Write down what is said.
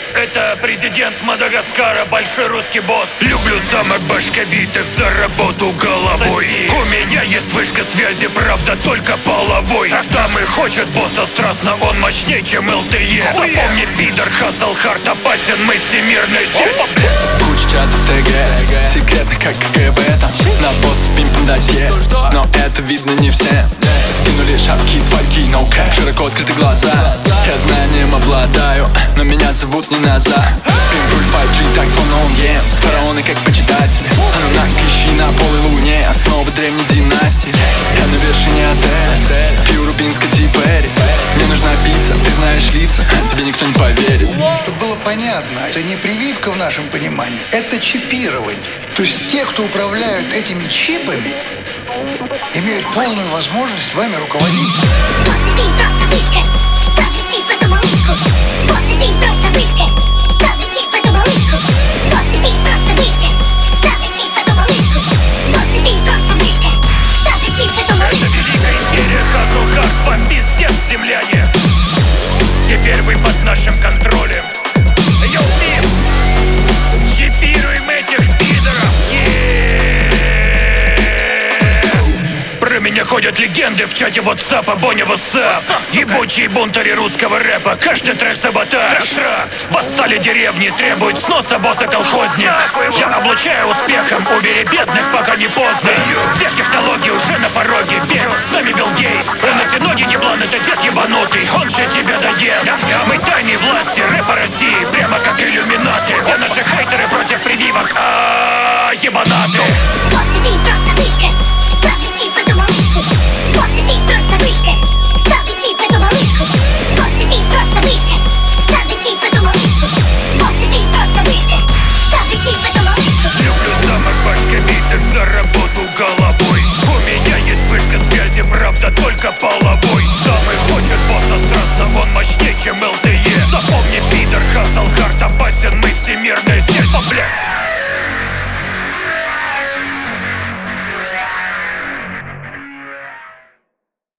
Это президент Мадагаскара, большой русский босс. Люблю самых башковитых за работу головой. Соси. У меня есть вышка связи, правда только половой. Когда мы хочет босса страстно, он мощнее, чем ЛТЕ. Запомни, пидор, хасл, хард опасен, мы всемирная сеть. Куча чатов ТГ, секретно как КГБ там. На босс пимпом досье, но это видно не всем. Скинули шапки из фольги, no cap, широко открыты глаза. Я знанием обладаю, но меня зовут не назад. Пимпуль 5G, так словно он Йенс. Фараоны как почитатели, Анунак, ищи на полой луне основы древней династии. Я на вершине отеля, пью рубинское Ти-Перри. Мне нужна пицца, ты знаешь лица, тебе никто не поверит. Чтобы было понятно, это не прививка в нашем понимании, это чипирование. То есть те, кто управляют этими чипами, имеют полную возможность вами руководить. Теперь вы под нашим контролем. Йоу, Пим, чипируем этих пидоров. Про меня ходят легенды в чате WhatsApp, Боня WhatsApp. Ебучие бунтари русского рэпа, каждый трек саботаж. Восстали деревни, требуют сноса босса-колхозник. Я облучаю успехом, убери бедных, пока не поздно. Век технологий уже на пороге, век с нами Билл Гейтс. Он на синоде еблан, это дед ебанутый, он же тебя доест. Мы тайные власти рэпа России, прямо как иллюминаты. Все наши хейтеры против прививок, ебанаты. Люблю самых башковитых за работу головой. У меня есть вышка связи, правда только половой. Дамы хочет босса страстно, он мощнее, чем ЛТЕ. Запомни, пидор, хасл, хард опасен, мы всемирная сеть. Бля.